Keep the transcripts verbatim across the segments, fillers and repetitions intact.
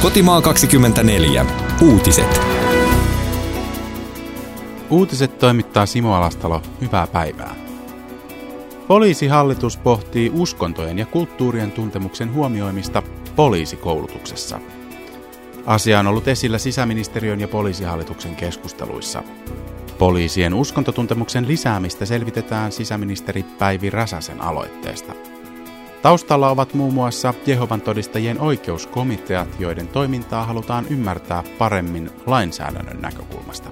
Kotimaa kaksikymmentäneljä. Uutiset. Uutiset toimittaa Simo Alastalo. Hyvää päivää. Poliisihallitus pohtii uskontojen ja kulttuurien tuntemuksen huomioimista poliisikoulutuksessa. Asia on ollut esillä sisäministeriön ja poliisihallituksen keskusteluissa. Poliisien uskontotuntemuksen lisäämistä selvitetään sisäministeri Päivi Räsäsen aloitteesta. Taustalla ovat muun muassa Jehovan todistajien oikeuskomiteat, joiden toimintaa halutaan ymmärtää paremmin lainsäädännön näkökulmasta.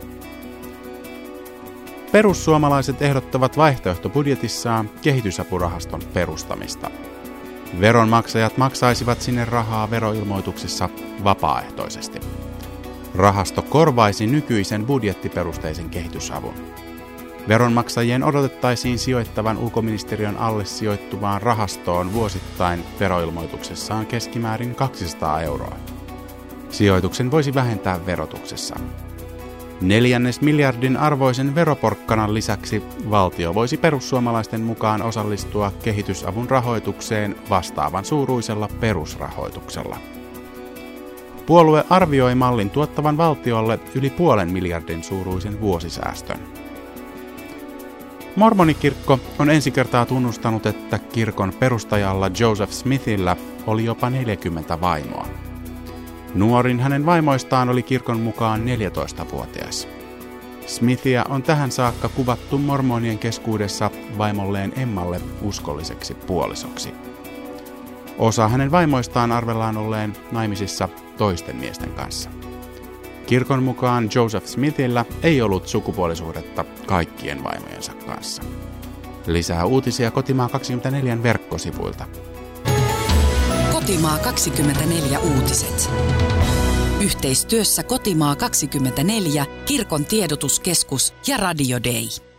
Perussuomalaiset ehdottavat vaihtoehtobudjetissaan kehitysapurahaston perustamista. Veronmaksajat maksaisivat sinne rahaa veroilmoituksessa vapaaehtoisesti. Rahasto korvaisi nykyisen budjettiperusteisen kehitysavun. Veronmaksajien odotettaisiin sijoittavan ulkoministeriön alle sijoittuvaan rahastoon vuosittain veroilmoituksessaan keskimäärin kaksisataa euroa. Sijoituksen voisi vähentää verotuksessa. Neljännes miljardin arvoisen veroporkkanan lisäksi valtio voisi perussuomalaisten mukaan osallistua kehitysavun rahoitukseen vastaavan suuruisella perusrahoituksella. Puolue arvioi mallin tuottavan valtiolle yli puolen miljardin suuruisen vuosisäästön. Mormonikirkko on ensi kertaa tunnustanut, että kirkon perustajalla Joseph Smithillä oli jopa neljäkymmentä vaimoa. Nuorin hänen vaimoistaan oli kirkon mukaan neljätoistavuotias. Smithia on tähän saakka kuvattu mormonien keskuudessa vaimolleen Emmalle uskolliseksi puolisoksi. Osa hänen vaimoistaan arvellaan olleen naimisissa toisten miesten kanssa. Kirkon mukaan Joseph Smithillä ei ollut sukupuolisuhdetta kaikkien vaimojensa kanssa. Lisää uutisia Kotimaa kaksikymmentäneljä verkkosivuilta. Kotimaa kaksikymmentäneljä uutiset. Yhteistyössä Kotimaa kaksikymmentäneljä, Kirkon tiedotuskeskus ja Radio Day.